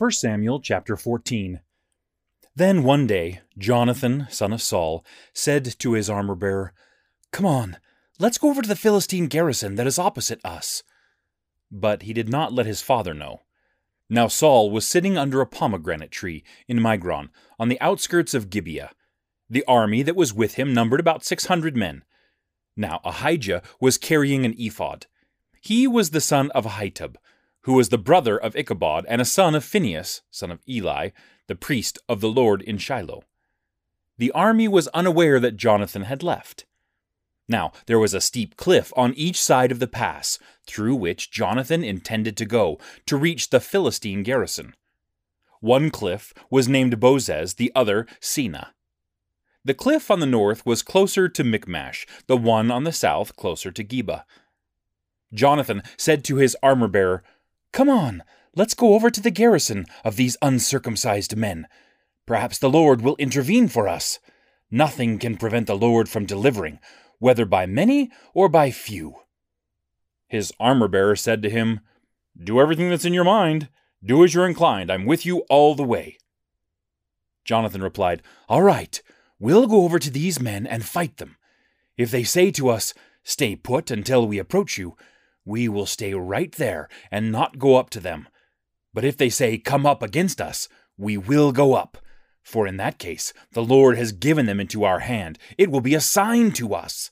1 Samuel chapter 14. Then one day, Jonathan, son of Saul, said to his armor-bearer, "Come on, let's go over to the Philistine garrison that is opposite us." But he did not let his father know. Now Saul was sitting under a pomegranate tree in Migron, on the outskirts of Gibeah. The army that was with him numbered about 600 men. Now Ahijah was carrying an ephod. He was the son of Ahitub, who was the brother of Ichabod and a son of Phinehas, son of Eli, the priest of the Lord in Shiloh. The army was unaware that Jonathan had left. Now there was a steep cliff on each side of the pass, through which Jonathan intended to go to reach the Philistine garrison. One cliff was named Bozez, the other Seneh. The cliff on the north was closer to Michmash, the one on the south closer to Geba. Jonathan said to his armor-bearer, "Come on, let's go over to the garrison of these uncircumcised men. Perhaps the Lord will intervene for us. Nothing can prevent the Lord from delivering, whether by many or by few." His armor-bearer said to him, "Do everything that's in your mind. Do as you're inclined. I'm with you all the way." Jonathan replied, "All right, we'll go over to these men and fight them. If they say to us, 'Stay put until we approach you,' we will stay right there and not go up to them. But if they say, 'Come up against us,' we will go up. For in that case, the Lord has given them into our hand. It will be a sign to us."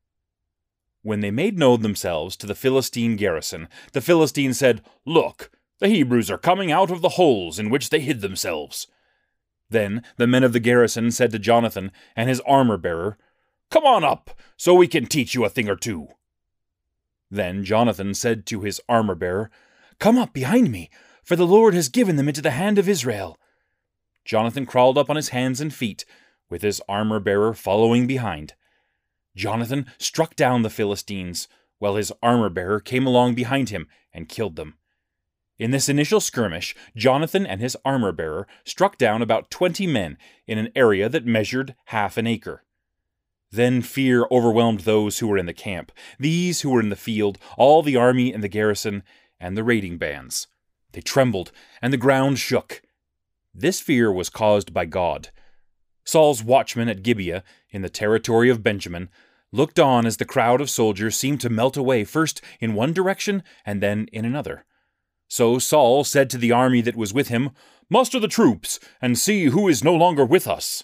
When they made known themselves to the Philistine garrison, the Philistines said, "Look, the Hebrews are coming out of the holes in which they hid themselves." Then the men of the garrison said to Jonathan and his armor-bearer, "Come on up, so we can teach you a thing or two." Then Jonathan said to his armor-bearer, "Come up behind me, for the Lord has given them into the hand of Israel." Jonathan crawled up on his hands and feet, with his armor-bearer following behind. Jonathan struck down the Philistines, while his armor-bearer came along behind him and killed them. In this initial skirmish, Jonathan and his armor-bearer struck down about 20 men in an area that measured half an acre. Then fear overwhelmed those who were in the camp, these who were in the field, all the army and the garrison, and the raiding bands. They trembled, and the ground shook. This fear was caused by God. Saul's watchmen at Gibeah, in the territory of Benjamin, looked on as the crowd of soldiers seemed to melt away first in one direction and then in another. So Saul said to the army that was with him, "Muster the troops, and see who is no longer with us."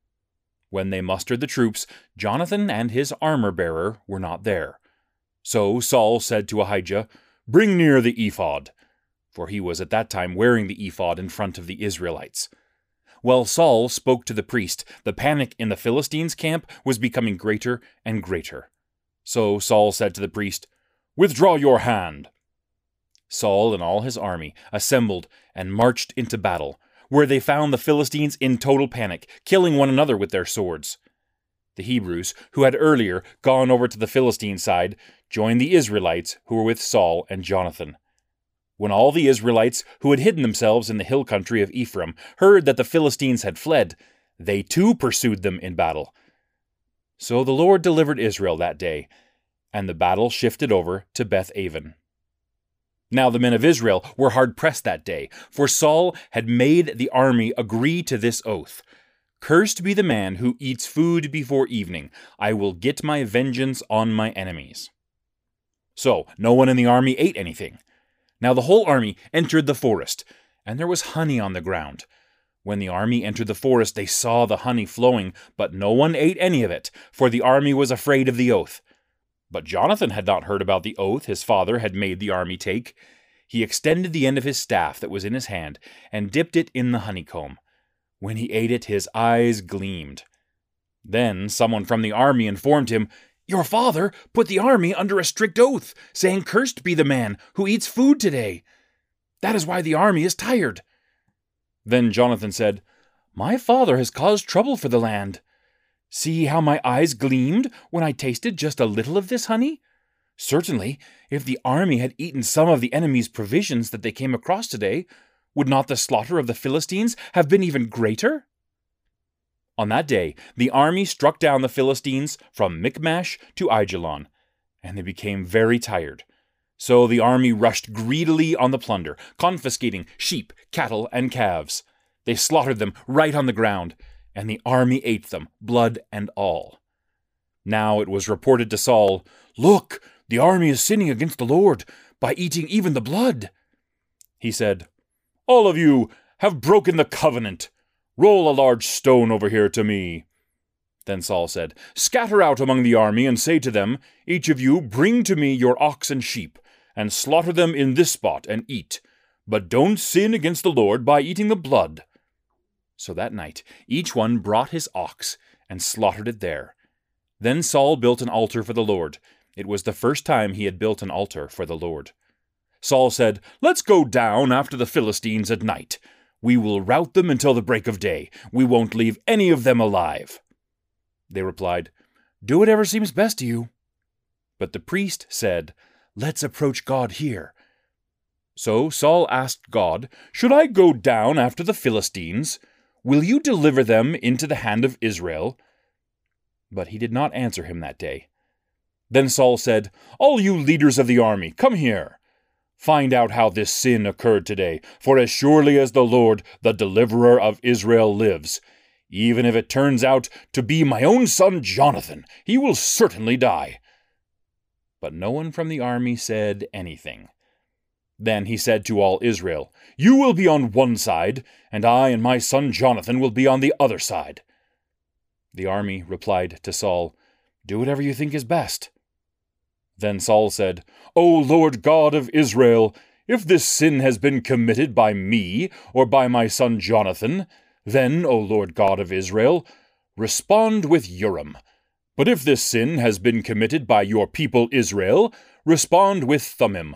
When they mustered the troops, Jonathan and his armor-bearer were not there. So Saul said to Ahijah, "Bring near the ephod," for he was at that time wearing the ephod in front of the Israelites. While Saul spoke to the priest, the panic in the Philistines' camp was becoming greater and greater. So Saul said to the priest, "Withdraw your hand." Saul and all his army assembled and marched into battle, where they found the Philistines in total panic, killing one another with their swords. The Hebrews, who had earlier gone over to the Philistine side, joined the Israelites who were with Saul and Jonathan. When all the Israelites who had hidden themselves in the hill country of Ephraim heard that the Philistines had fled, they too pursued them in battle. So the Lord delivered Israel that day, and the battle shifted over to Beth-aven. Now the men of Israel were hard-pressed that day, for Saul had made the army agree to this oath: "Cursed be the man who eats food before evening. I will get my vengeance on my enemies." So no one in the army ate anything. Now the whole army entered the forest, and there was honey on the ground. When the army entered the forest, they saw the honey flowing, but no one ate any of it, for the army was afraid of the oath. But Jonathan had not heard about the oath his father had made the army take. He extended the end of his staff that was in his hand and dipped it in the honeycomb. When he ate it, his eyes gleamed. Then someone from the army informed him, "Your father put the army under a strict oath, saying, 'Cursed be the man who eats food today.' That is why the army is tired." Then Jonathan said, "My father has caused trouble for the land. See how my eyes gleamed when I tasted just a little of this honey? Certainly, if the army had eaten some of the enemy's provisions that they came across today, would not the slaughter of the Philistines have been even greater?" On that day, the army struck down the Philistines from Michmash to Aijalon, and they became very tired. So the army rushed greedily on the plunder, confiscating sheep, cattle, and calves. They slaughtered them right on the ground, and the army ate them, blood and all. Now it was reported to Saul, "Look, the army is sinning against the Lord by eating even the blood." He said, "All of you have broken the covenant. Roll a large stone over here to me." Then Saul said, "Scatter out among the army and say to them, each of you bring to me your ox and sheep, and slaughter them in this spot and eat. But don't sin against the Lord by eating the blood." So that night each one brought his ox and slaughtered it there. Then Saul built an altar for the Lord. It was the first time he had built an altar for the Lord. Saul said, "Let's go down after the Philistines at night. We will rout them until the break of day. We won't leave any of them alive." They replied, "Do whatever seems best to you." But the priest said, "Let's approach God here." So Saul asked God, "Should I go down after the Philistines? Will you deliver them into the hand of Israel?" But he did not answer him that day. Then Saul said, "All you leaders of the army, come here. Find out how this sin occurred today, for as surely as the Lord, the deliverer of Israel, lives, even if it turns out to be my own son Jonathan, he will certainly die." But no one from the army said anything. Then he said to all Israel, "You will be on one side, and I and my son Jonathan will be on the other side." The army replied to Saul, "Do whatever you think is best." Then Saul said, "O Lord God of Israel, if this sin has been committed by me or by my son Jonathan, then, O Lord God of Israel, respond with Urim. But if this sin has been committed by your people Israel, respond with Thummim."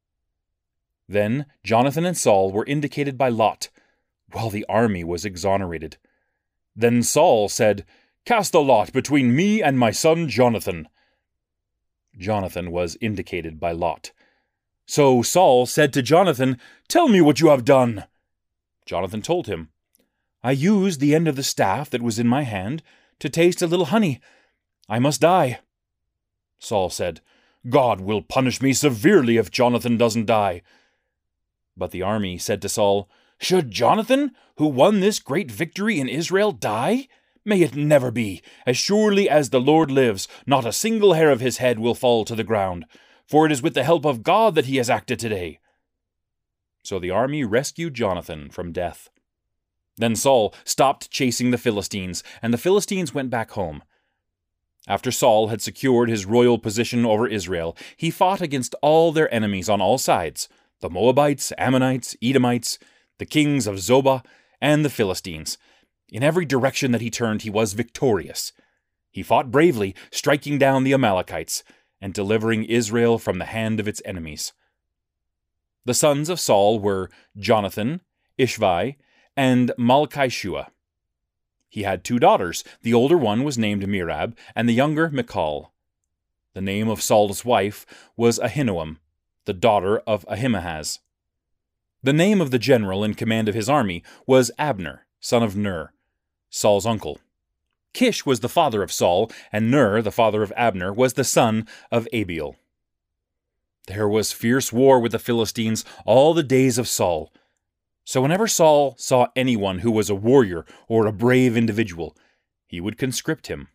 Then Jonathan and Saul were indicated by lot, while the army was exonerated. Then Saul said, "Cast the lot between me and my son Jonathan." Jonathan was indicated by lot. So Saul said to Jonathan, "Tell me what you have done." Jonathan told him, "I used the end of the staff that was in my hand to taste a little honey. I must die." Saul said, "God will punish me severely if Jonathan doesn't die." But the army said to Saul, "Should Jonathan, who won this great victory in Israel, die? May it never be. As surely as the Lord lives, not a single hair of his head will fall to the ground, for it is with the help of God that he has acted today." So the army rescued Jonathan from death. Then Saul stopped chasing the Philistines, and the Philistines went back home. After Saul had secured his royal position over Israel, he fought against all their enemies on all sides, the Moabites, Ammonites, Edomites, the kings of Zobah, and the Philistines. In every direction that he turned, he was victorious. He fought bravely, striking down the Amalekites, and delivering Israel from the hand of its enemies. The sons of Saul were Jonathan, Ishvi, and Malchishua. He had 2 daughters. The older one was named Merab, and the younger Michal. The name of Saul's wife was Ahinoam, the daughter of Ahimaaz. The name of the general in command of his army was Abner, son of Ner, Saul's uncle. Kish was the father of Saul, and Ner, the father of Abner, was the son of Abiel. There was fierce war with the Philistines all the days of Saul. So whenever Saul saw anyone who was a warrior or a brave individual, he would conscript him.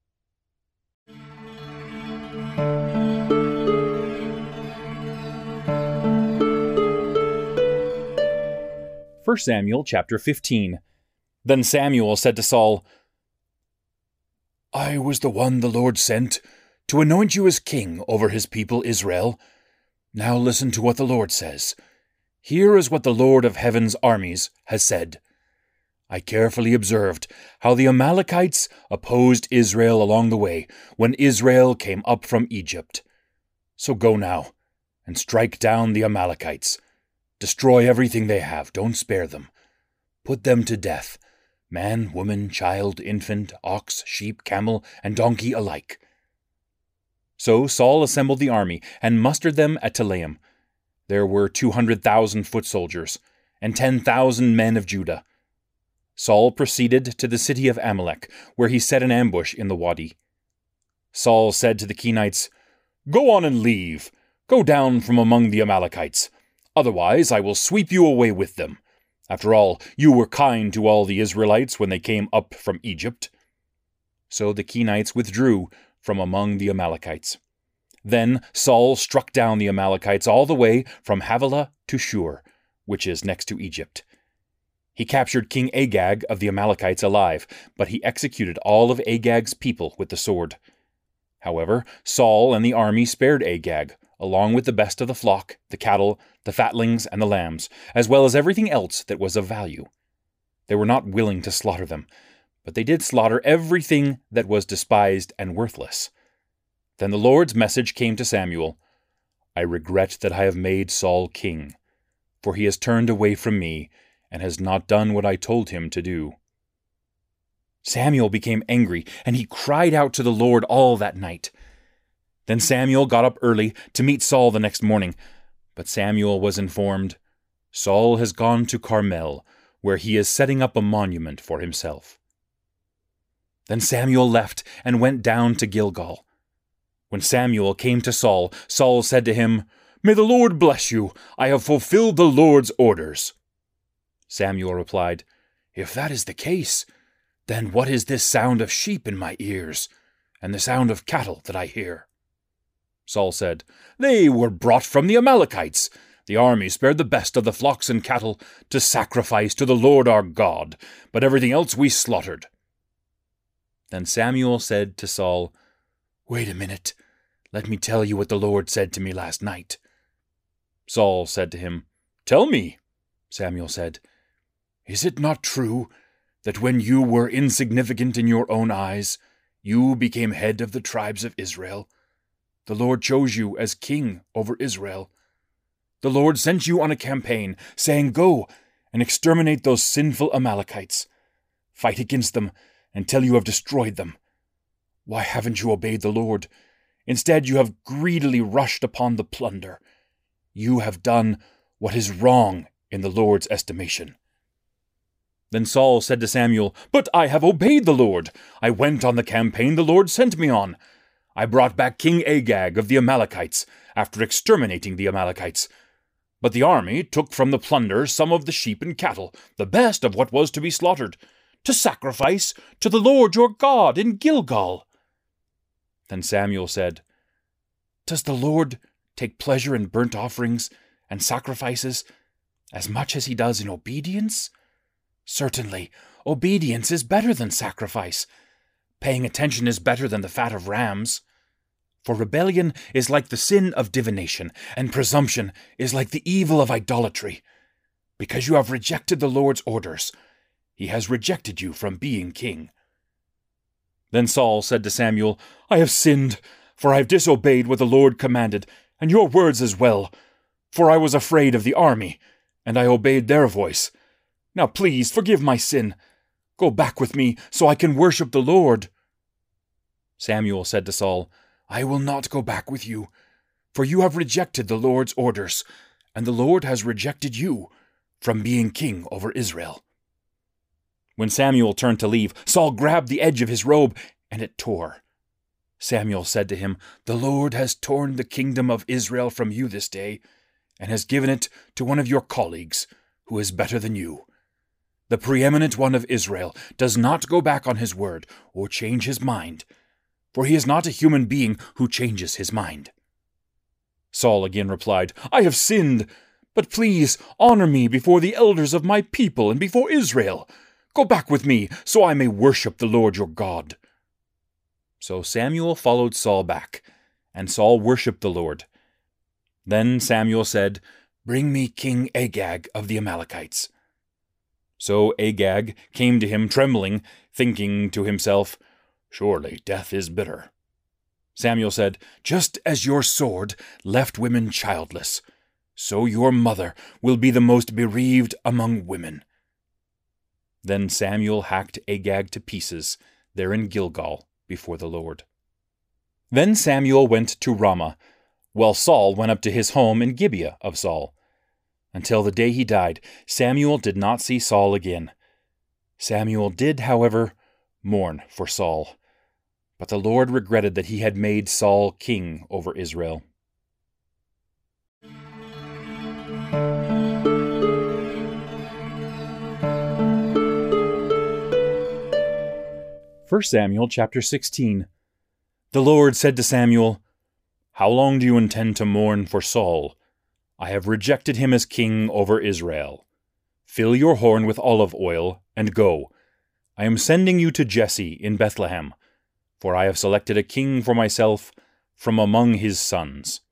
1 Samuel chapter 15. Then Samuel said to Saul, "I was the one the Lord sent to anoint you as king over his people Israel. Now listen to what the Lord says. Here is what the Lord of heaven's armies has said. I carefully observed how the Amalekites opposed Israel along the way when Israel came up from Egypt. So go now and strike down the Amalekites. Destroy everything they have, don't spare them. Put them to death, man, woman, child, infant, ox, sheep, camel, and donkey alike." So Saul assembled the army and mustered them at Telaim. There were 200,000 foot soldiers and 10,000 men of Judah. Saul proceeded to the city of Amalek, where he set an ambush in the wadi. Saul said to the Kenites, "Go on and leave. Go down from among the Amalekites. Otherwise I will sweep you away with them. After all, you were kind to all the Israelites when they came up from Egypt." So the Kenites withdrew from among the Amalekites. Then Saul struck down the Amalekites all the way from Havilah to Shur, which is next to Egypt. He captured King Agag of the Amalekites alive, but he executed all of Agag's people with the sword. However, Saul and the army spared Agag, along with the best of the flock, the cattle, the fatlings, and the lambs, as well as everything else that was of value. They were not willing to slaughter them, but they did slaughter everything that was despised and worthless. Then the Lord's message came to Samuel, "I regret that I have made Saul king, for he has turned away from me and has not done what I told him to do." Samuel became angry, and he cried out to the Lord all that night. Then Samuel got up early to meet Saul the next morning, but Samuel was informed, "Saul has gone to Carmel, where he is setting up a monument for himself." Then Samuel left and went down to Gilgal. When Samuel came to Saul, Saul said to him, "May the Lord bless you. I have fulfilled the Lord's orders." Samuel replied, "If that is the case, then what is this sound of sheep in my ears, and the sound of cattle that I hear?" Saul said, "They were brought from the Amalekites. The army spared the best of the flocks and cattle to sacrifice to the Lord our God, but everything else we slaughtered." Then Samuel said to Saul, "Wait a minute. Let me tell you what the Lord said to me last night." Saul said to him, "Tell me." Samuel said, "Is it not true that when you were insignificant in your own eyes, you became head of the tribes of Israel? The Lord chose you as king over Israel. The Lord sent you on a campaign, saying, 'Go and exterminate those sinful Amalekites. Fight against them until you have destroyed them.' Why haven't you obeyed the Lord? Instead, you have greedily rushed upon the plunder. You have done what is wrong in the Lord's estimation." Then Saul said to Samuel, "But I have obeyed the Lord. I went on the campaign the Lord sent me on. I brought back King Agag of the Amalekites after exterminating the Amalekites. But the army took from the plunder some of the sheep and cattle, the best of what was to be slaughtered, to sacrifice to the Lord your God in Gilgal." Then Samuel said, "Does the Lord take pleasure in burnt offerings and sacrifices as much as he does in obedience? Certainly, obedience is better than sacrifice. Paying attention is better than the fat of rams. For rebellion is like the sin of divination, and presumption is like the evil of idolatry. Because you have rejected the Lord's orders, he has rejected you from being king." Then Saul said to Samuel, "I have sinned, for I have disobeyed what the Lord commanded, and your words as well. For I was afraid of the army, and I obeyed their voice. Now please forgive my sin. Go back with me, so I can worship the Lord." Samuel said to Saul, "I will not go back with you, for you have rejected the Lord's orders, and the Lord has rejected you from being king over Israel." When Samuel turned to leave, Saul grabbed the edge of his robe, and it tore. Samuel said to him, "The Lord has torn the kingdom of Israel from you this day, and has given it to one of your colleagues, who is better than you. The preeminent one of Israel does not go back on his word or change his mind, for he is not a human being who changes his mind." Saul again replied, "I have sinned, but please honor me before the elders of my people and before Israel. Go back with me, so I may worship the Lord your God." So Samuel followed Saul back, and Saul worshipped the Lord. Then Samuel said, "Bring me King Agag of the Amalekites." So Agag came to him trembling, thinking to himself, "Surely death is bitter." Samuel said, "Just as your sword left women childless, so your mother will be the most bereaved among women." Then Samuel hacked Agag to pieces there in Gilgal before the Lord. Then Samuel went to Ramah, while Saul went up to his home in Gibeah of Saul. Until the day he died, Samuel did not see Saul again. Samuel did, however, mourn for Saul, but the Lord regretted that he had made Saul king over Israel. 1 Samuel chapter 16. The Lord said to Samuel, "How long do you intend to mourn for Saul? I have rejected him as king over Israel. Fill your horn with olive oil, and go. I am sending you to Jesse in Bethlehem, for I have selected a king for myself from among his sons."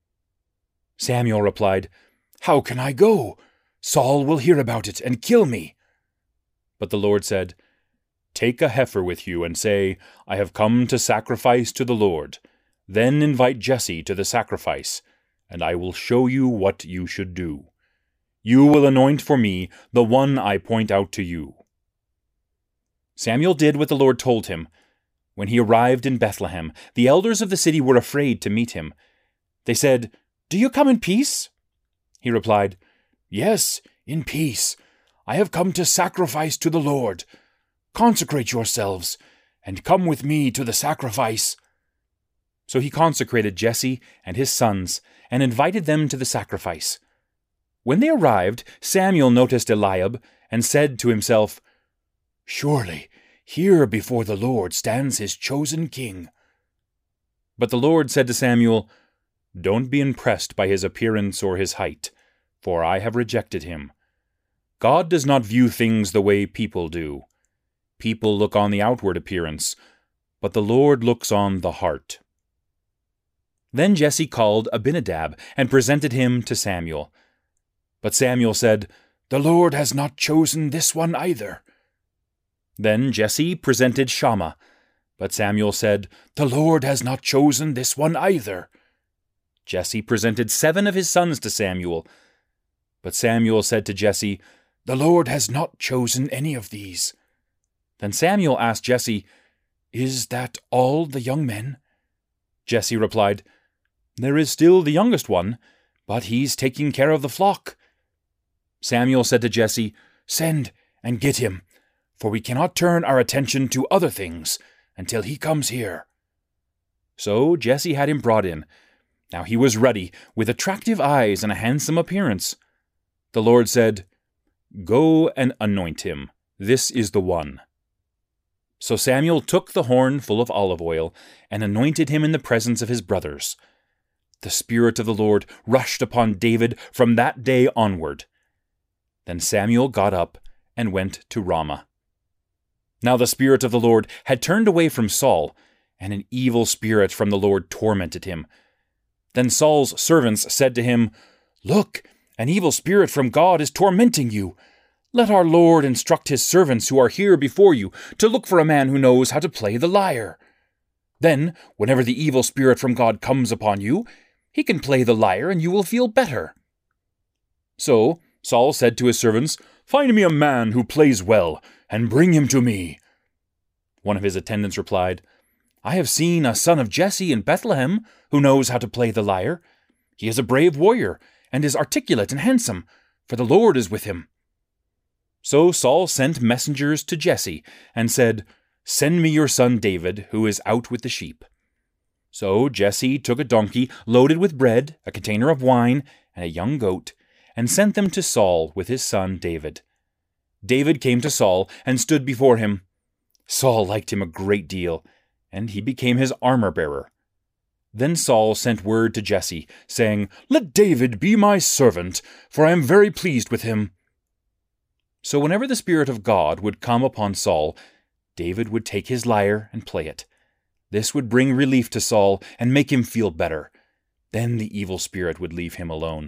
Samuel replied, "How can I go? Saul will hear about it and kill me." But the Lord said, "Take a heifer with you and say, 'I have come to sacrifice to the Lord.' Then invite Jesse to the sacrifice, and I will show you what you should do. You will anoint for me the one I point out to you." Samuel did what the Lord told him. When he arrived in Bethlehem, the elders of the city were afraid to meet him. They said, "Do you come in peace?" He replied, "Yes, in peace. I have come to sacrifice to the Lord. Consecrate yourselves, and come with me to the sacrifice." So he consecrated Jesse and his sons, and invited them to the sacrifice. When they arrived, Samuel noticed Eliab, and said to himself, "Surely here before the Lord stands his chosen king." But the Lord said to Samuel, "Don't be impressed by his appearance or his height, for I have rejected him. God does not view things the way people do. People look on the outward appearance, but the Lord looks on the heart." Then Jesse called Abinadab and presented him to Samuel. But Samuel said, "The Lord has not chosen this one either." Then Jesse presented Shammah. But Samuel said, "The Lord has not chosen this one either." Jesse presented 7 of his sons to Samuel. But Samuel said to Jesse, "The Lord has not chosen any of these." Then Samuel asked Jesse, "Is that all the young men?" Jesse replied, "There is still the youngest one, but he's taking care of the flock." Samuel said to Jesse, "Send and get him, for we cannot turn our attention to other things until he comes here." So Jesse had him brought in. Now he was ruddy, with attractive eyes and a handsome appearance. The Lord said, "Go and anoint him. This is the one." So Samuel took the horn full of olive oil and anointed him in the presence of his brothers. The Spirit of the Lord rushed upon David from that day onward. Then Samuel got up and went to Ramah. Now the Spirit of the Lord had turned away from Saul, and an evil spirit from the Lord tormented him. Then Saul's servants said to him, "Look, an evil spirit from God is tormenting you. Let our Lord instruct his servants who are here before you to look for a man who knows how to play the lyre. Then, whenever the evil spirit from God comes upon you, he can play the lyre and you will feel better." So Saul said to his servants, "Find me a man who plays well, and bring him to me." One of his attendants replied, "I have seen a son of Jesse in Bethlehem who knows how to play the lyre. He is a brave warrior, and is articulate and handsome, for the Lord is with him." So Saul sent messengers to Jesse, and said, "Send me your son David, who is out with the sheep." So Jesse took a donkey loaded with bread, a container of wine, and a young goat, and sent them to Saul with his son David. David came to Saul and stood before him. Saul liked him a great deal, and he became his armor-bearer. Then Saul sent word to Jesse, saying, "Let David be my servant, for I am very pleased with him." So whenever the Spirit of God would come upon Saul, David would take his lyre and play it. This would bring relief to Saul and make him feel better. Then the evil spirit would leave him alone.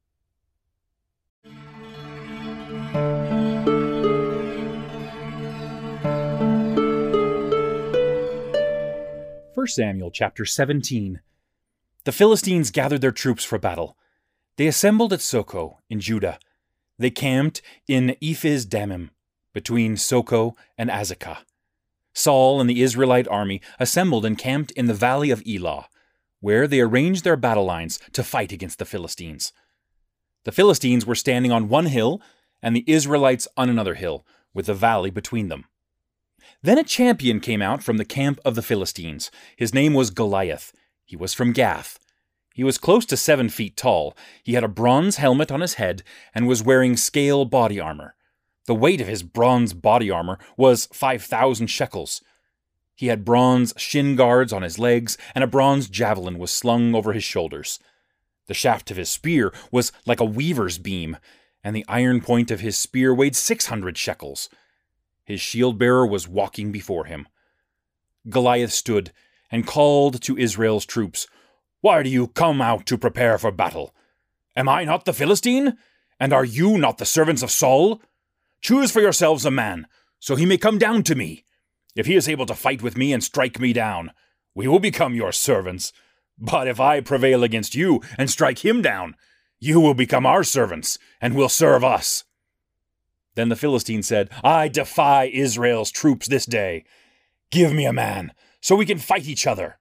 1 Samuel chapter 17. The Philistines gathered their troops for battle. They assembled at Soko in Judah. They camped in Ephes-dammim, between Soko and Azekah. Saul and the Israelite army assembled and camped in the valley of Elah, where they arranged their battle lines to fight against the Philistines. The Philistines were standing on one hill, and the Israelites on another hill, with the valley between them. Then a champion came out from the camp of the Philistines. His name was Goliath. He was from Gath. He was close to 7 feet tall. He had a bronze helmet on his head and was wearing scale body armor. The weight of his bronze body armor was 5,000 shekels. He had bronze shin guards on his legs, and a bronze javelin was slung over his shoulders. The shaft of his spear was like a weaver's beam, and the iron point of his spear weighed 600 shekels. His shield-bearer was walking before him. Goliath stood and called to Israel's troops, "Why do you come out to prepare for battle? Am I not the Philistine? And are you not the servants of Saul? Choose for yourselves a man, so he may come down to me. If he is able to fight with me and strike me down, we will become your servants. But if I prevail against you and strike him down, you will become our servants and will serve us." Then the Philistine said, "I defy Israel's troops this day. Give me a man, so we can fight each other."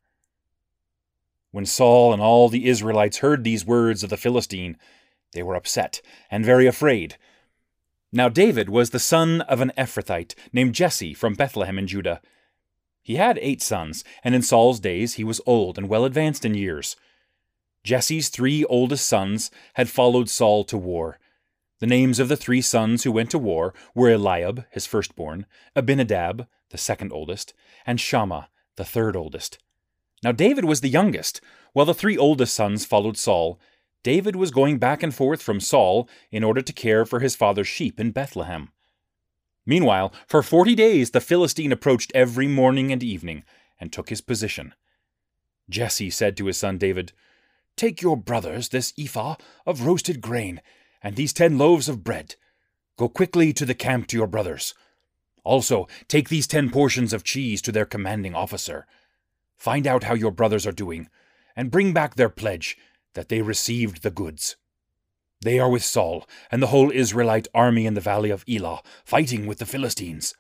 When Saul and all the Israelites heard these words of the Philistine, they were upset and very afraid. Now David was the son of an Ephrathite named Jesse from Bethlehem in Judah. He had 8 sons, and in Saul's days he was old and well advanced in years. Jesse's 3 oldest sons had followed Saul to war. The names of the 3 sons who went to war were Eliab, his firstborn, Abinadab, the second oldest, and Shammah, the third oldest. Now David was the youngest. While the 3 oldest sons followed Saul, David was going back and forth from Saul in order to care for his father's sheep in Bethlehem. Meanwhile, for 40 days the Philistine approached every morning and evening and took his position. Jesse said to his son David, "Take your brothers this ephah of roasted grain and these 10 loaves of bread. Go quickly to the camp to your brothers. Also, take these 10 portions of cheese to their commanding officer. Find out how your brothers are doing, and bring back their pledge that they received the goods. They are with Saul and the whole Israelite army in the valley of Elah, fighting with the Philistines."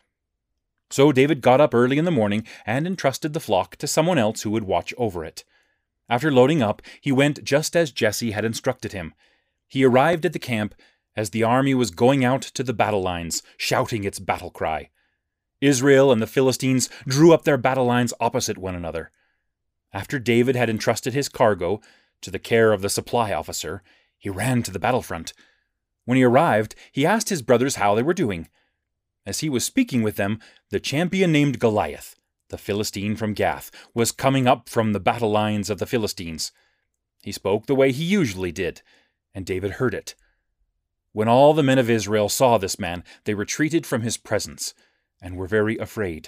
So David got up early in the morning and entrusted the flock to someone else who would watch over it. After loading up, he went just as Jesse had instructed him. He arrived at the camp as the army was going out to the battle lines, shouting its battle cry. Israel and the Philistines drew up their battle lines opposite one another. After David had entrusted his cargo to the care of the supply officer, he ran to the battlefront. When he arrived, he asked his brothers how they were doing. As he was speaking with them, the champion named Goliath, the Philistine from Gath, was coming up from the battle lines of the Philistines. He spoke the way he usually did, and David heard it. When all the men of Israel saw this man, they retreated from his presence and were very afraid.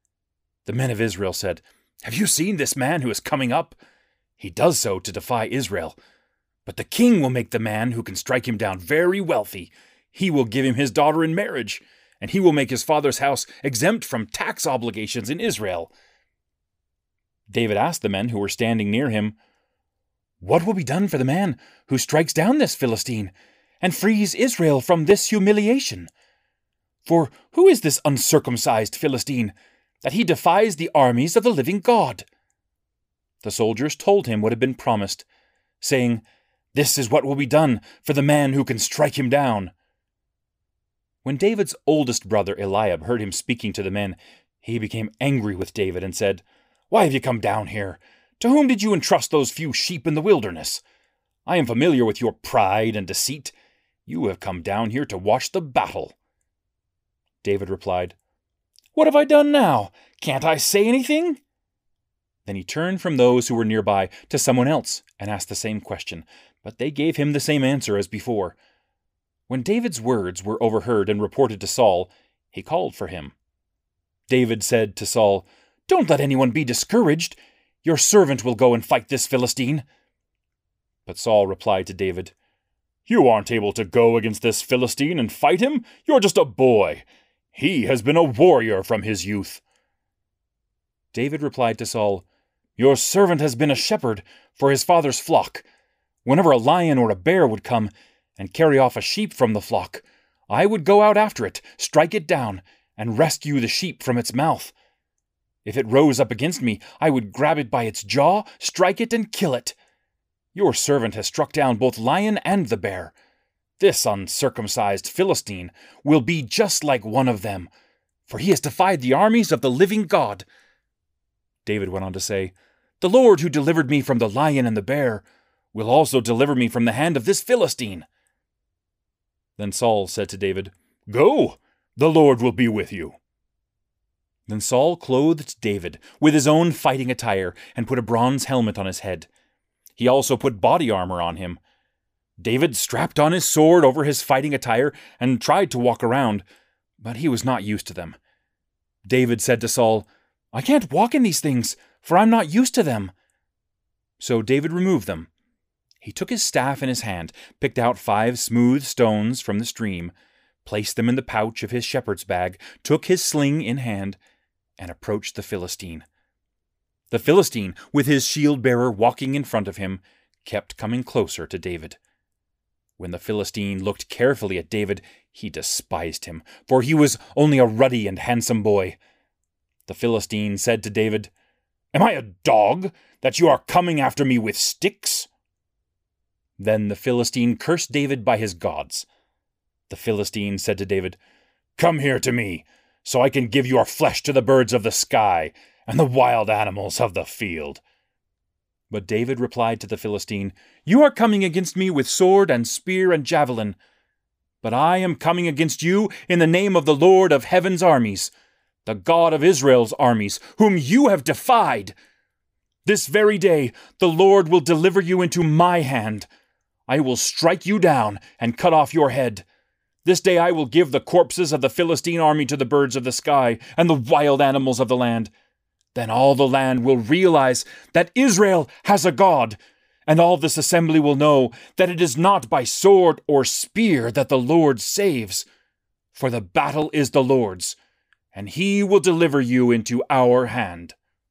The men of Israel said, "Have you seen this man who is coming up? He does so to defy Israel. But the king will make the man who can strike him down very wealthy. He will give him his daughter in marriage, and he will make his father's house exempt from tax obligations in Israel." David asked the men who were standing near him, "What will be done for the man who strikes down this Philistine and frees Israel from this humiliation? For who is this uncircumcised Philistine, that he defies the armies of the living God?" The soldiers told him what had been promised, saying, "This is what will be done for the man who can strike him down." When David's oldest brother Eliab heard him speaking to the men, he became angry with David and said, "Why have you come down here? To whom did you entrust those few sheep in the wilderness? I am familiar with your pride and deceit. You have come down here to watch the battle." David replied, "What have I done now? Can't I say anything?" Then he turned from those who were nearby to someone else and asked the same question, but they gave him the same answer as before. When David's words were overheard and reported to Saul, he called for him. David said to Saul, "Don't let anyone be discouraged. Your servant will go and fight this Philistine." But Saul replied to David, "You aren't able to go against this Philistine and fight him. You're just a boy. He has been a warrior from his youth." David replied to Saul, "Your servant has been a shepherd for his father's flock. Whenever a lion or a bear would come and carry off a sheep from the flock, I would go out after it, strike it down, and rescue the sheep from its mouth. If it rose up against me, I would grab it by its jaw, strike it, and kill it. Your servant has struck down both lion and the bear. This uncircumcised Philistine will be just like one of them, for he has defied the armies of the living God." David went on to say, "The Lord who delivered me from the lion and the bear will also deliver me from the hand of this Philistine." Then Saul said to David, "Go, the Lord will be with you." Then Saul clothed David with his own fighting attire and put a bronze helmet on his head. He also put body armor on him. David strapped on his sword over his fighting attire and tried to walk around, but he was not used to them. David said to Saul, "I can't walk in these things, for I'm not used to them." So David removed them. He took his staff in his hand, picked out 5 smooth stones from the stream, placed them in the pouch of his shepherd's bag, took his sling in hand, and approached the Philistine. The Philistine, with his shield-bearer walking in front of him, kept coming closer to David. When the Philistine looked carefully at David, he despised him, for he was only a ruddy and handsome boy. The Philistine said to David, "Am I a dog, that you are coming after me with sticks?" Then the Philistine cursed David by his gods. The Philistine said to David, "Come here to me, so I can give your flesh to the birds of the sky and the wild animals of the field." But David replied to the Philistine, "You are coming against me with sword and spear and javelin. But I am coming against you in the name of the Lord of heaven's armies, the God of Israel's armies, whom you have defied. This very day the Lord will deliver you into my hand. I will strike you down and cut off your head. This day I will give the corpses of the Philistine army to the birds of the sky and the wild animals of the land. Then all the land will realize that Israel has a God, and all this assembly will know that it is not by sword or spear that the Lord saves. For the battle is the Lord's, and he will deliver you into our hand."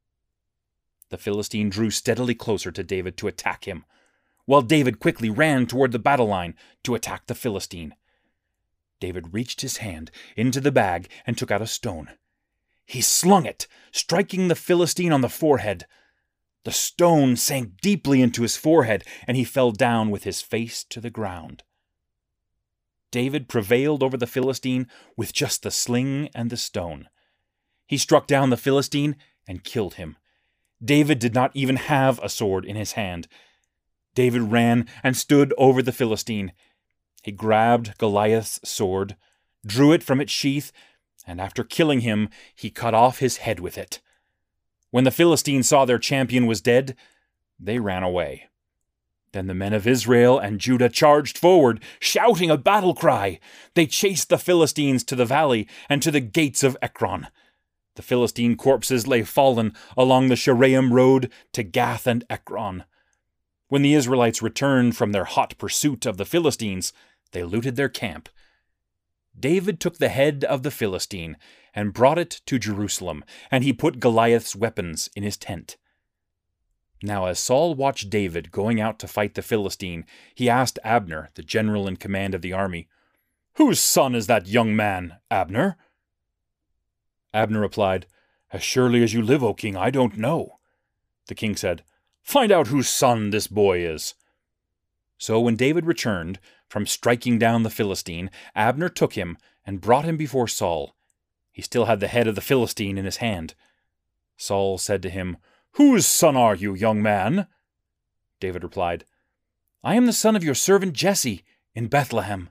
The Philistine drew steadily closer to David to attack him, while David quickly ran toward the battle line to attack the Philistine. David reached his hand into the bag and took out a stone. He slung it, striking the Philistine on the forehead. The stone sank deeply into his forehead, and he fell down with his face to the ground. David prevailed over the Philistine with just the sling and the stone. He struck down the Philistine and killed him. David did not even have a sword in his hand. David ran and stood over the Philistine. He grabbed Goliath's sword, drew it from its sheath, and after killing him, he cut off his head with it. When the Philistines saw their champion was dead, they ran away. Then the men of Israel and Judah charged forward, shouting a battle cry. They chased the Philistines to the valley and to the gates of Ekron. The Philistine corpses lay fallen along the Sharaim road to Gath and Ekron. When the Israelites returned from their hot pursuit of the Philistines, they looted their camp. David took the head of the Philistine and brought it to Jerusalem, and he put Goliath's weapons in his tent. Now as Saul watched David going out to fight the Philistine, he asked Abner, the general in command of the army, "Whose son is that young man, Abner?" Abner replied, "As surely as you live, O king, I don't know." The king said, "Find out whose son this boy is." So when David returned from striking down the Philistine, Abner took him and brought him before Saul. He still had the head of the Philistine in his hand. Saul said to him, "Whose son are you, young man?" David replied, "I am the son of your servant Jesse in Bethlehem."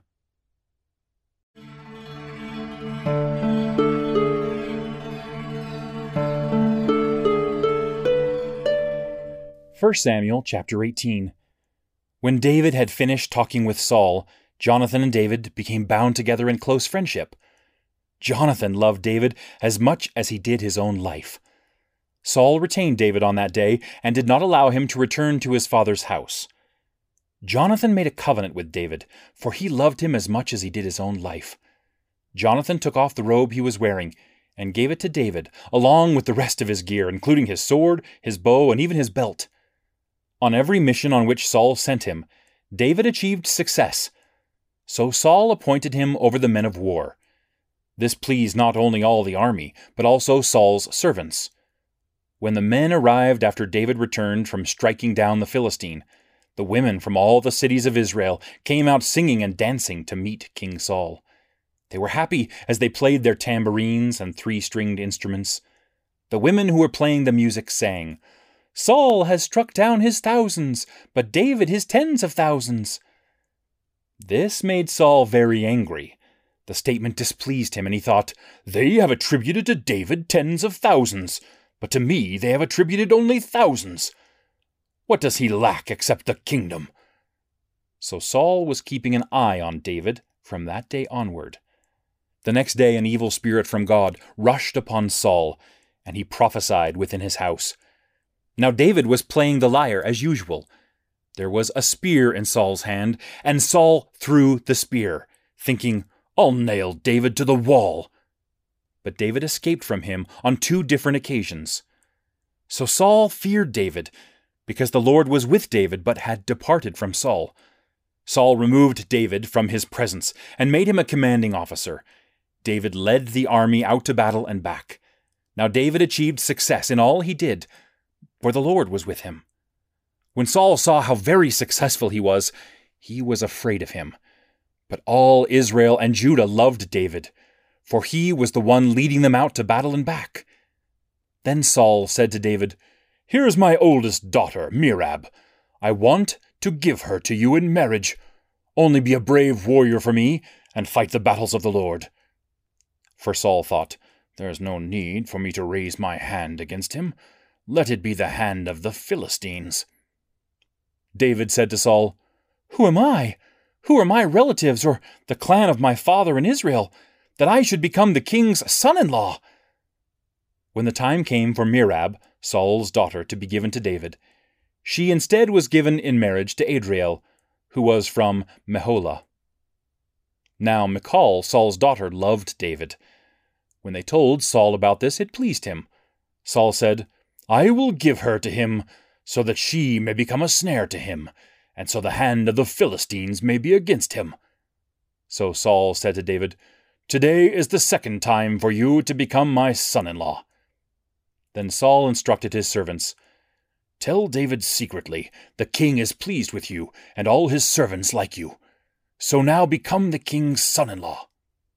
First Samuel chapter 18. When David had finished talking with Saul, Jonathan and David became bound together in close friendship. Jonathan loved David as much as he did his own life. Saul retained David on that day and did not allow him to return to his father's house. Jonathan made a covenant with David, for he loved him as much as he did his own life. Jonathan took off the robe he was wearing and gave it to David, along with the rest of his gear, including his sword, his bow, and even his belt. On every mission on which Saul sent him, David achieved success. So Saul appointed him over the men of war. This pleased not only all the army, but also Saul's servants. When the men arrived after David returned from striking down the Philistine, the women from all the cities of Israel came out singing and dancing to meet King Saul. They were happy as they played their tambourines and three-stringed instruments. The women who were playing the music sang, "Saul has struck down his thousands, but David his tens of thousands." This made Saul very angry, The statement displeased him, and he thought, "They have attributed to David tens of thousands, but to me they have attributed only thousands. What does he lack except the kingdom?" So Saul was keeping an eye on David from that day onward. The next day an evil spirit from God rushed upon Saul, and he prophesied within his house. Now David was playing the lyre as usual. There was a spear in Saul's hand, and Saul threw the spear, thinking, "I'll nail David to the wall." But David escaped from him on 2 different occasions. So Saul feared David, because the Lord was with David but had departed from Saul. Saul removed David from his presence and made him a commanding officer. David led the army out to battle and back. Now David achieved success in all he did, for the Lord was with him. When Saul saw how very successful he was afraid of him. But all Israel and Judah loved David, for he was the one leading them out to battle and back. Then Saul said to David, "Here is my oldest daughter, Merab. I want to give her to you in marriage. Only be a brave warrior for me, and fight the battles of the Lord." For Saul thought, "There is no need for me to raise my hand against him. Let it be the hand of the Philistines." David said to Saul, "Who am I? Who are my relatives, or the clan of my father in Israel, that I should become the king's son-in-law?" When the time came for Merab, Saul's daughter, to be given to David, she instead was given in marriage to Adriel, who was from Meholah. Now Michal, Saul's daughter, loved David. When they told Saul about this, it pleased him. Saul said, "I will give her to him, so that she may become a snare to him, and so the hand of the Philistines may be against him." So Saul said to David, "Today is the 2nd time for you to become my son-in-law." Then Saul instructed his servants, "Tell David secretly, the king is pleased with you, and all his servants like you. So now become the king's son-in-law."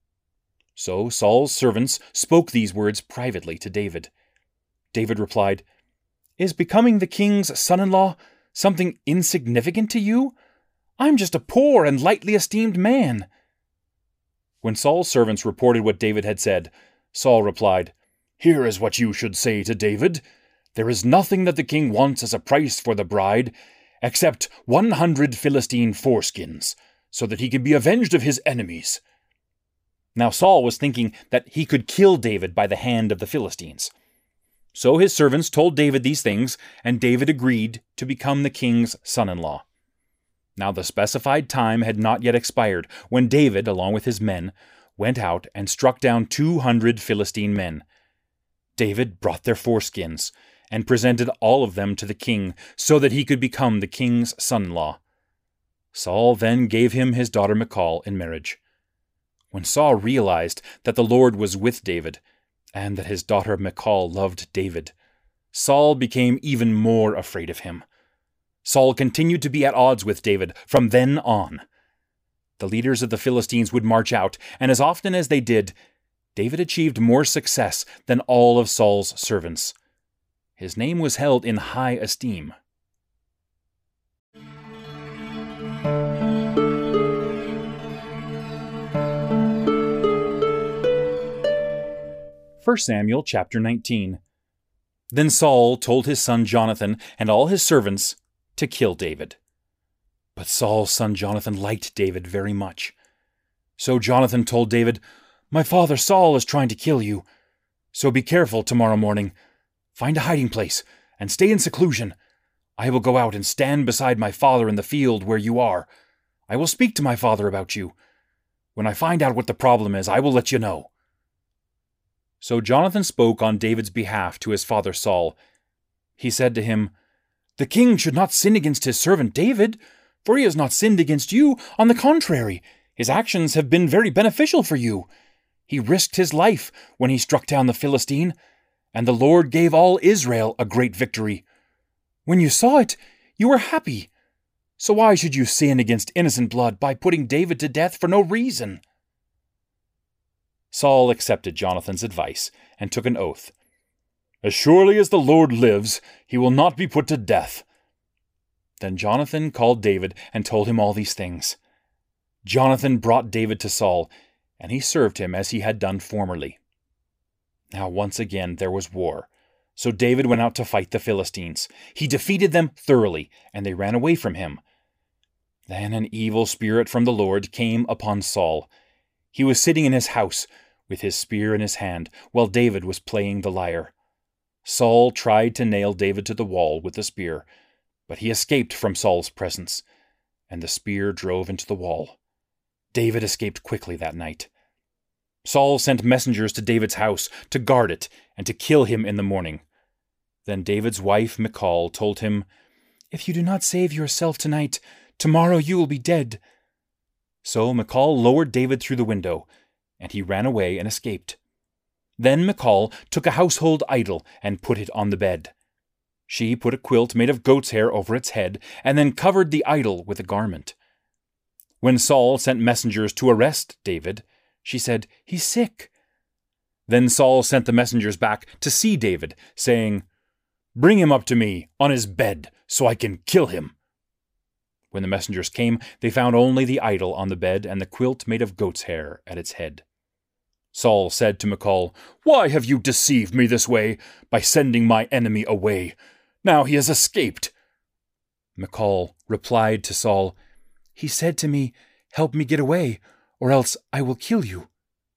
So Saul's servants spoke these words privately to David. David replied, "Is becoming the king's son-in-law something insignificant to you? I'm just a poor and lightly esteemed man." When Saul's servants reported what David had said, Saul replied, "Here is what you should say to David. There is nothing that the king wants as a price for the bride, except 100 Philistine foreskins, so that he can be avenged of his enemies." Now Saul was thinking that he could kill David by the hand of the Philistines. So his servants told David these things, and David agreed to become the king's son-in-law. Now the specified time had not yet expired when David, along with his men, went out and struck down 200 Philistine men. David brought their foreskins and presented all of them to the king so that he could become the king's son-in-law. Saul then gave him his daughter Michal in marriage. When Saul realized that the Lord was with David, and that his daughter Michal loved David, Saul became even more afraid of him. Saul continued to be at odds with David from then on. The leaders of the Philistines would march out, and as often as they did, David achieved more success than all of Saul's servants. His name was held in high esteem. First Samuel chapter 19. Then Saul told his son Jonathan and all his servants to kill David. But Saul's son Jonathan liked David very much. So Jonathan told David, "My father Saul is trying to kill you. So be careful tomorrow morning. Find a hiding place and stay in seclusion. I will go out and stand beside my father in the field where you are. I will speak to my father about you. When I find out what the problem is, I will let you know." So Jonathan spoke on David's behalf to his father Saul. He said to him, "The king should not sin against his servant David, for he has not sinned against you. On the contrary, his actions have been very beneficial for you. He risked his life when he struck down the Philistine, and the Lord gave all Israel a great victory. When you saw it, you were happy. So why should you sin against innocent blood by putting David to death for no reason?" Saul accepted Jonathan's advice and took an oath. "As surely as the Lord lives, he will not be put to death." Then Jonathan called David and told him all these things. Jonathan brought David to Saul, and he served him as he had done formerly. Now once again there was war. So David went out to fight the Philistines. He defeated them thoroughly, and they ran away from him. Then an evil spirit from the Lord came upon Saul. He was sitting in his house, with his spear in his hand, while David was playing the lyre. Saul tried to nail David to the wall with the spear, but he escaped from Saul's presence, and the spear drove into the wall. David escaped quickly that night. Saul sent messengers to David's house to guard it and to kill him in the morning. Then David's wife Michal told him, "If you do not save yourself tonight, tomorrow you will be dead." So Michal lowered David through the window, and he ran away and escaped. Then Michal took a household idol and put it on the bed. She put a quilt made of goat's hair over its head, and then covered the idol with a garment. When Saul sent messengers to arrest David, she said, "He's sick." Then Saul sent the messengers back to see David, saying, "Bring him up to me on his bed, so I can kill him." When the messengers came, they found only the idol on the bed and the quilt made of goat's hair at its head. Saul said to Michal, "Why have you deceived me this way by sending my enemy away? Now he has escaped." Michal replied to Saul, "He said to me, 'Help me get away, or else I will kill you.'"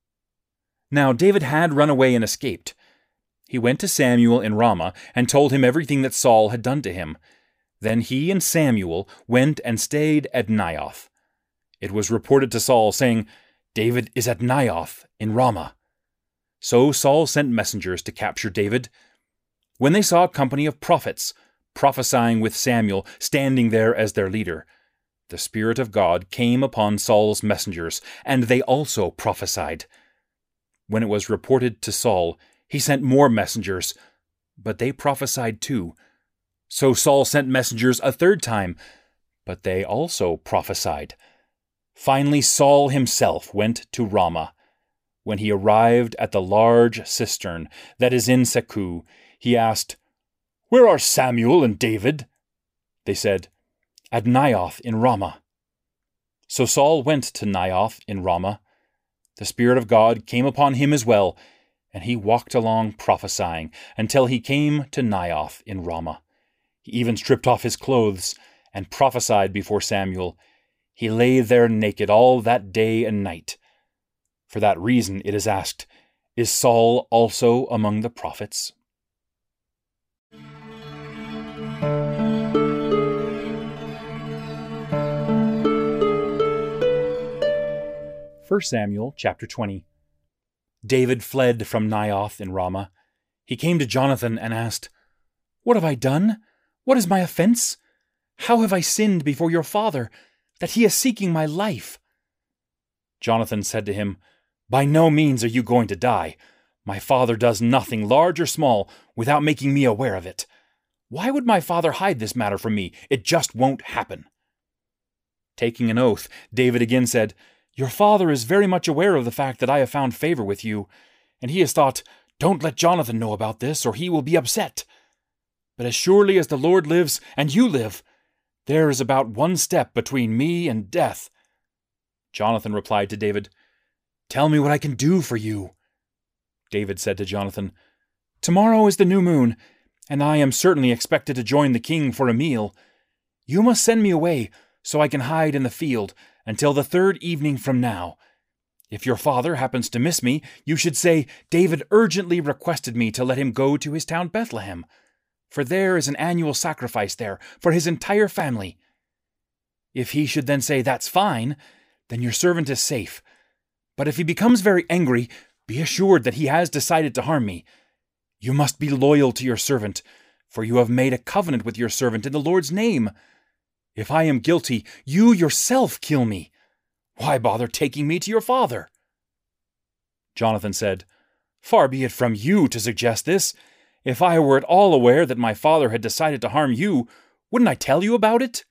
Now David had run away and escaped. He went to Samuel in Ramah and told him everything that Saul had done to him. Then he and Samuel went and stayed at Naioth. It was reported to Saul, saying, "David is at Naioth in Ramah." So Saul sent messengers to capture David. When they saw a company of prophets prophesying with Samuel standing there as their leader, the Spirit of God came upon Saul's messengers, and they also prophesied. When it was reported to Saul, he sent more messengers, but they prophesied too. So Saul sent messengers a third time, but they also prophesied. Finally Saul himself went to Ramah. When he arrived at the large cistern that is in Seku, he asked, "Where are Samuel and David?" They said, "At Naioth in Ramah." So Saul went to Naioth in Ramah. The Spirit of God came upon him as well, and he walked along prophesying until he came to Naioth in Ramah. He even stripped off his clothes and prophesied before Samuel. He lay there naked all that day and night. For that reason it is asked, "Is Saul also among the prophets?" First Samuel chapter 20. David fled from Naioth in Ramah. He came to Jonathan and asked, "What have I done? What is my offense? How have I sinned before your father, that he is seeking my life?" Jonathan said to him, "By no means are you going to die. My father does nothing, large or small, without making me aware of it. Why would my father hide this matter from me? It just won't happen." Taking an oath, David again said, "Your father is very much aware of the fact that I have found favor with you, and he has thought, 'Don't let Jonathan know about this, or he will be upset.' But as surely as the Lord lives and you live, there is about one step between me and death." Jonathan replied to David, "Tell me what I can do for you." David said to Jonathan, "Tomorrow is the new moon, and I am certainly expected to join the king for a meal. You must send me away so I can hide in the field until the third evening from now. If your father happens to miss me, you should say, 'David urgently requested me to let him go to his town Bethlehem, for there is an annual sacrifice there for his entire family.' If he should then say, 'That's fine,' then your servant is safe. But if he becomes very angry, be assured that he has decided to harm me. You must be loyal to your servant, for you have made a covenant with your servant in the Lord's name. If I am guilty, you yourself kill me. Why bother taking me to your father?" Jonathan said, "Far be it from you to suggest this. If I were at all aware that my father had decided to harm you, wouldn't I tell you about it?"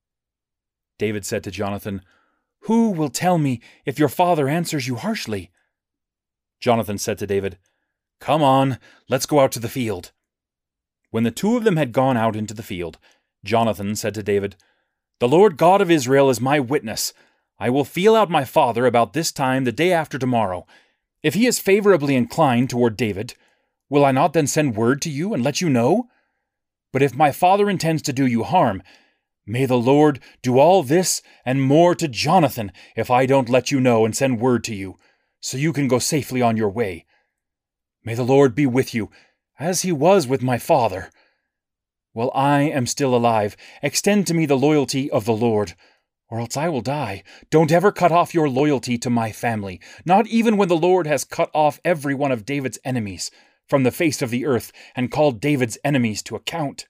David said to Jonathan, "Who will tell me if your father answers you harshly?" Jonathan said to David, "Come on, let's go out to the field." When the two of them had gone out into the field, Jonathan said to David, "The Lord God of Israel is my witness. I will feel out my father about this time the day after tomorrow. If he is favorably inclined toward David, will I not then send word to you and let you know? But if my father intends to do you harm, may the Lord do all this and more to Jonathan if I don't let you know and send word to you, so you can go safely on your way. May the Lord be with you, as he was with my father. While I am still alive, extend to me the loyalty of the Lord, or else I will die. Don't ever cut off your loyalty to my family, not even when the Lord has cut off every one of David's enemies from the face of the earth and called David's enemies to account.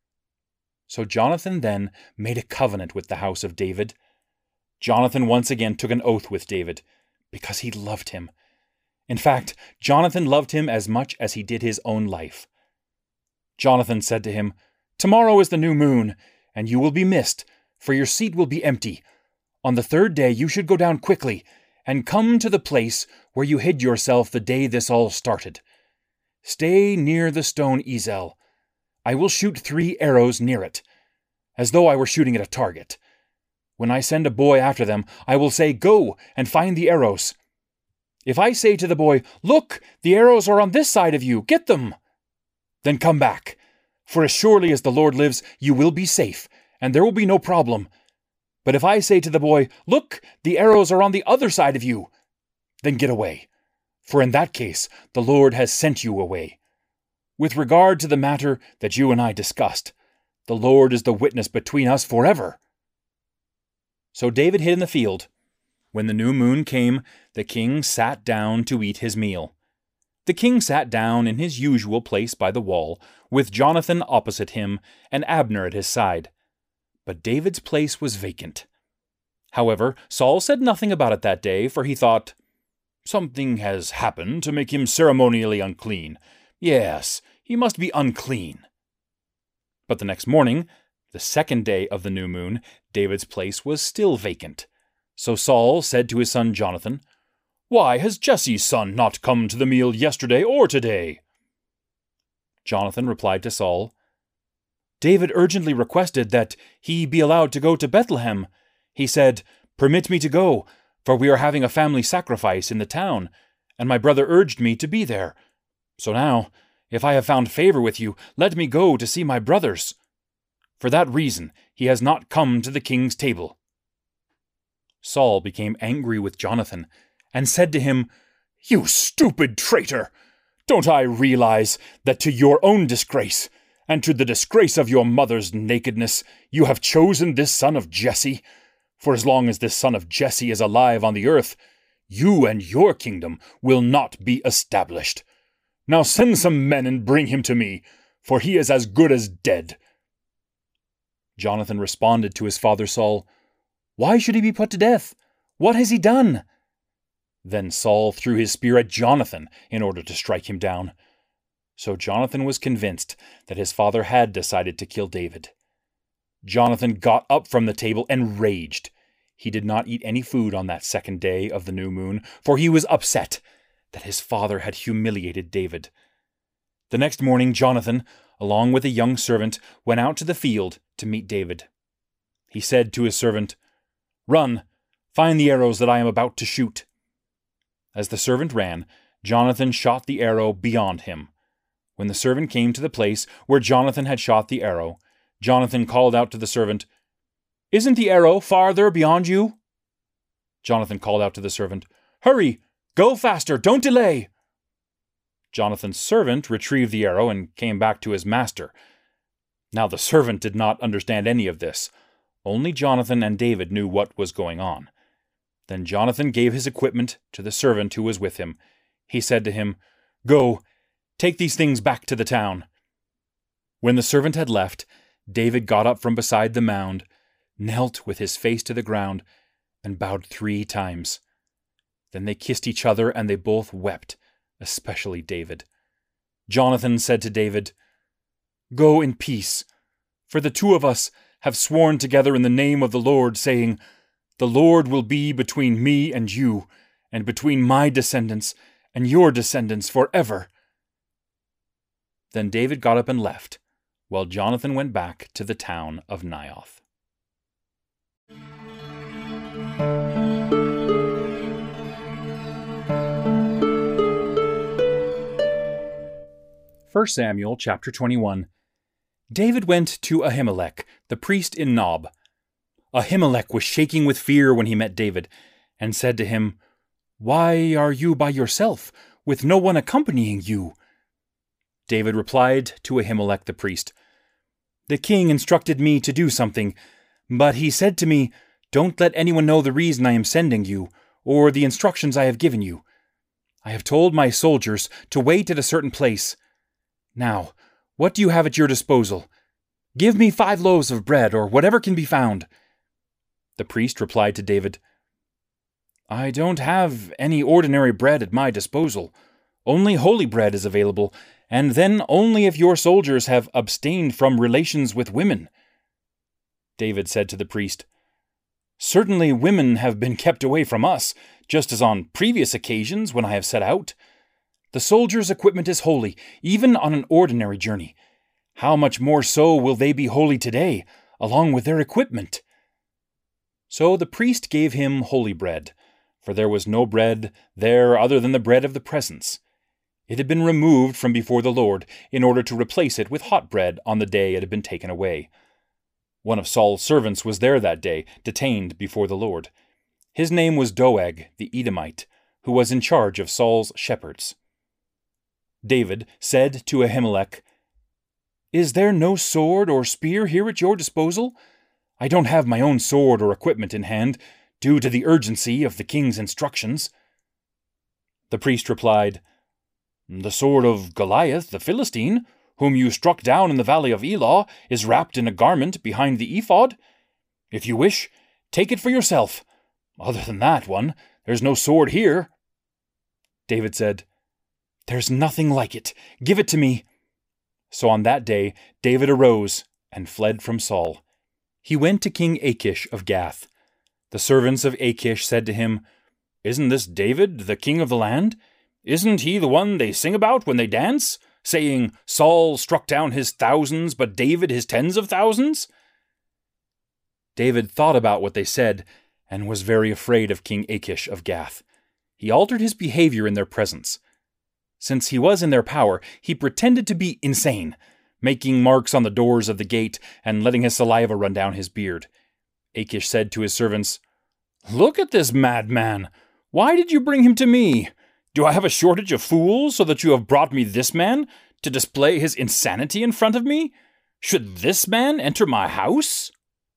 So Jonathan then made a covenant with the house of David. Jonathan once again took an oath with David, because he loved him. In fact, Jonathan loved him as much as he did his own life. Jonathan said to him, "Tomorrow is the new moon, and you will be missed, for your seat will be empty. On the third day you should go down quickly, and come to the place where you hid yourself the day this all started. Stay near the stone Ezel. I will shoot 3 arrows near it, as though I were shooting at a target. When I send a boy after them, I will say, 'Go and find the arrows.' If I say to the boy, 'Look, the arrows are on this side of you, get them,' then come back. For as surely as the Lord lives, you will be safe, and there will be no problem. But if I say to the boy, 'Look, the arrows are on the other side of you,' then get away. For in that case, the Lord has sent you away. With regard to the matter that you and I discussed, the Lord is the witness between us forever." So David hid in the field. When the new moon came, the king sat down to eat his meal. The king sat down in his usual place by the wall, with Jonathan opposite him and Abner at his side. But David's place was vacant. However, Saul said nothing about it that day, for he thought, "Something has happened to make him ceremonially unclean. Yes, he must be unclean." But the next morning, the second day of the new moon, David's place was still vacant. So Saul said to his son Jonathan, "Why has Jesse's son not come to the meal yesterday or today?" Jonathan replied to Saul, "David urgently requested that he be allowed to go to Bethlehem. He said, 'Permit me to go, for we are having a family sacrifice in the town, and my brother urged me to be there. So now, if I have found favor with you, let me go to see my brothers.' For that reason he has not come to the king's table." Saul became angry with Jonathan and said to him, "You stupid traitor! Don't I realize that to your own disgrace, and to the disgrace of your mother's nakedness, you have chosen this son of Jesse? For as long as this son of Jesse is alive on the earth, you and your kingdom will not be established. Now send some men and bring him to me, for he is as good as dead." Jonathan responded to his father Saul, "Why should he be put to death? What has he done?" Then Saul threw his spear at Jonathan in order to strike him down. So Jonathan was convinced that his father had decided to kill David. Jonathan got up from the table and raged. He did not eat any food on that second day of the new moon, for he was upset that his father had humiliated David. The next morning Jonathan, along with a young servant, went out to the field to meet David. He said to his servant, "Run, find the arrows that I am about to shoot." As the servant ran, Jonathan shot the arrow beyond him. When the servant came to the place where Jonathan had shot the arrow, Jonathan called out to the servant, "Isn't the arrow farther beyond you?" Jonathan called out to the servant, "Hurry! Go faster! Don't delay!" Jonathan's servant retrieved the arrow and came back to his master. Now the servant did not understand any of this. Only Jonathan and David knew what was going on. Then Jonathan gave his equipment to the servant who was with him. He said to him, "Go, take these things back to the town." When the servant had left, David got up from beside the mound, knelt with his face to the ground, and bowed 3 times. Then they kissed each other, and they both wept, especially David. Jonathan said to David, "Go in peace, for the 2 of us have sworn together in the name of the Lord, saying, 'The Lord will be between me and you, and between my descendants and your descendants forever.'" Then David got up and left, while Jonathan went back to the town of Naioth. 1 Samuel chapter 21. David went to Ahimelech, the priest in Nob. Ahimelech was shaking with fear when he met David, and said to him, "Why are you by yourself, with no one accompanying you?" David replied to Ahimelech the priest, "The king instructed me to do something, but he said to me, 'Don't let anyone know the reason I am sending you, or the instructions I have given you.' I have told my soldiers to wait at a certain place. Now, what do you have at your disposal? Give me 5 loaves of bread, or whatever can be found." The priest replied to David, "I don't have any ordinary bread at my disposal. Only holy bread is available, and then only if your soldiers have abstained from relations with women." David said to the priest, "Certainly women have been kept away from us, just as on previous occasions when I have set out. The soldiers' equipment is holy, even on an ordinary journey. How much more so will they be holy today, along with their equipment?" So the priest gave him holy bread, for there was no bread there other than the bread of the presence. It had been removed from before the Lord in order to replace it with hot bread on the day it had been taken away. One of Saul's servants was there that day, detained before the Lord. His name was Doeg the Edomite, who was in charge of Saul's shepherds. David said to Ahimelech, "Is there no sword or spear here at your disposal? I don't have my own sword or equipment in hand, due to the urgency of the king's instructions." The priest replied, "The sword of Goliath the Philistine, whom you struck down in the valley of Elah, is wrapped in a garment behind the ephod. If you wish, take it for yourself. Other than that one, there's no sword here." David said, "There's nothing like it. Give it to me." So on that day David arose and fled from Saul. He went to King Achish of Gath. The servants of Achish said to him, "Isn't this David, the king of the land? Isn't he the one they sing about when they dance, saying, 'Saul struck down his thousands, but David his tens of thousands'?" David thought about what they said, and was very afraid of King Achish of Gath. He altered his behavior in their presence. Since he was in their power, he pretended to be insane, making marks on the doors of the gate and letting his saliva run down his beard. Achish said to his servants, "Look at this madman! Why did you bring him to me? Do I have a shortage of fools, so that you have brought me this man to display his insanity in front of me? Should this man enter my house?"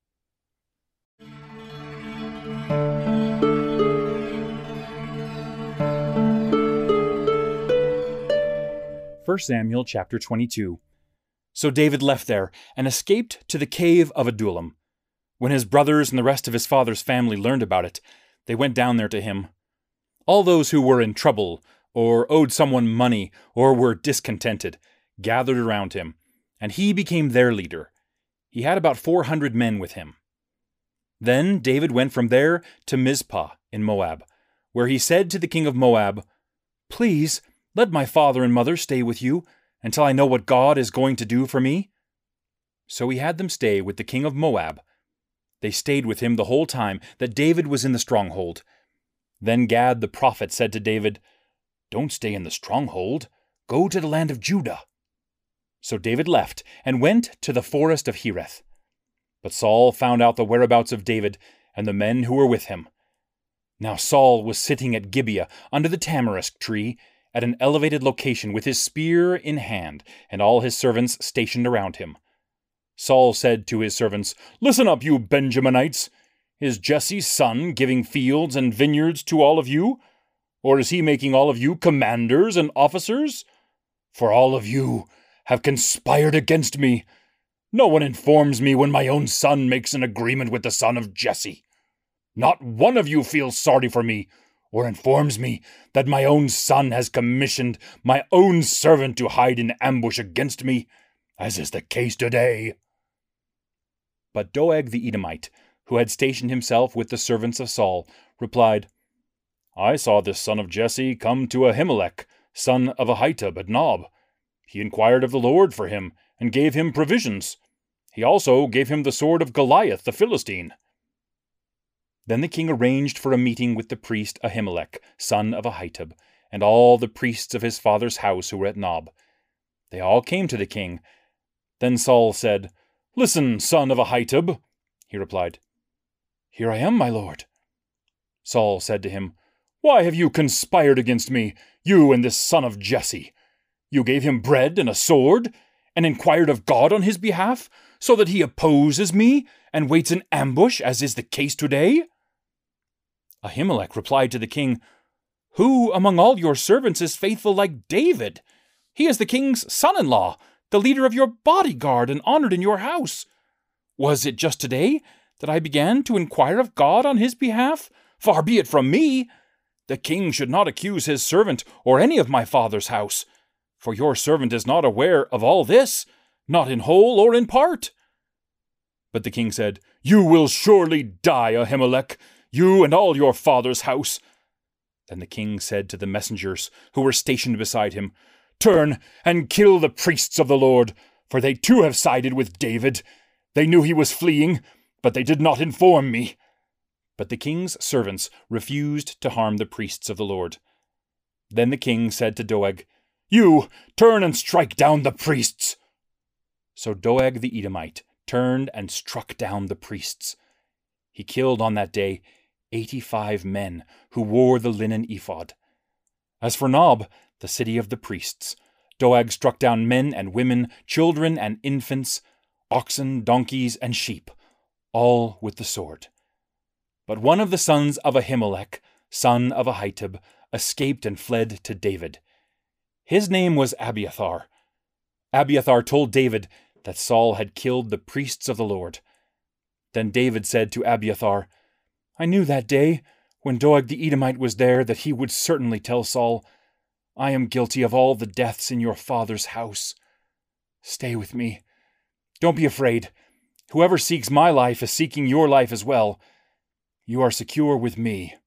First Samuel chapter 22. So David left there and escaped to the cave of Adullam. When his brothers and the rest of his father's family learned about it, they went down there to him. All those who were in trouble, or owed someone money, or were discontented, gathered around him, and he became their leader. He had about 400 men with him. Then David went from there to Mizpah in Moab, where he said to the king of Moab, "Please, let my father and mother stay with you, until I know what God is going to do for me." So he had them stay with the king of Moab. They stayed with him the whole time that David was in the stronghold. Then Gad the prophet said to David, "Don't stay in the stronghold. Go to the land of Judah." So David left and went to the forest of Hereth. But Saul found out the whereabouts of David and the men who were with him. Now Saul was sitting at Gibeah under the tamarisk tree, at an elevated location with his spear in hand, and all his servants stationed around him. Saul said to his servants, "Listen up, you Benjaminites! Is Jesse's son giving fields and vineyards to all of you? Or is he making all of you commanders and officers? For all of you have conspired against me. No one informs me when my own son makes an agreement with the son of Jesse. Not one of you feels sorry for me, or informs me that my own son has commissioned my own servant to hide in ambush against me, as is the case today." But Doeg the Edomite, who had stationed himself with the servants of Saul, replied, "I saw this son of Jesse come to Ahimelech, son of Ahitub at Nob. He inquired of the Lord for him, and gave him provisions. He also gave him the sword of Goliath the Philistine." Then the king arranged for a meeting with the priest Ahimelech, son of Ahitub, and all the priests of his father's house who were at Nob. They all came to the king. Then Saul said, "Listen, son of Ahitub." He replied, "Here I am, my lord." Saul said to him, "Why have you conspired against me, you and this son of Jesse? You gave him bread and a sword, and inquired of God on his behalf, so that he opposes me and waits in ambush, as is the case today?" Ahimelech replied to the king, "Who among all your servants is faithful like David? He is the king's son-in-law, the leader of your bodyguard, and honored in your house. Was it just today that I began to inquire of God on his behalf? Far be it from me! The king should not accuse his servant or any of my father's house, for your servant is not aware of all this, not in whole or in part." But the king said, "You will surely die, Ahimelech, you and all your father's house." Then the king said to the messengers who were stationed beside him, "Turn and kill the priests of the Lord, for they too have sided with David. They knew he was fleeing, but they did not inform me." But the king's servants refused to harm the priests of the Lord. Then the king said to Doeg, "You turn and strike down the priests." So Doeg the Edomite turned and struck down the priests. He killed on that day 85 men who wore the linen ephod. As for Nob, the city of the priests, Doeg struck down men and women, children and infants, oxen, donkeys, and sheep, all with the sword. But one of the sons of Ahimelech, son of Ahitub, escaped and fled to David. His name was Abiathar. Abiathar told David that Saul had killed the priests of the Lord. Then David said to Abiathar, "I knew that day, when Doeg the Edomite was there, that he would certainly tell Saul, 'I am guilty of all the deaths in your father's house. Stay with me. Don't be afraid. Whoever seeks my life is seeking your life as well. You are secure with me.'"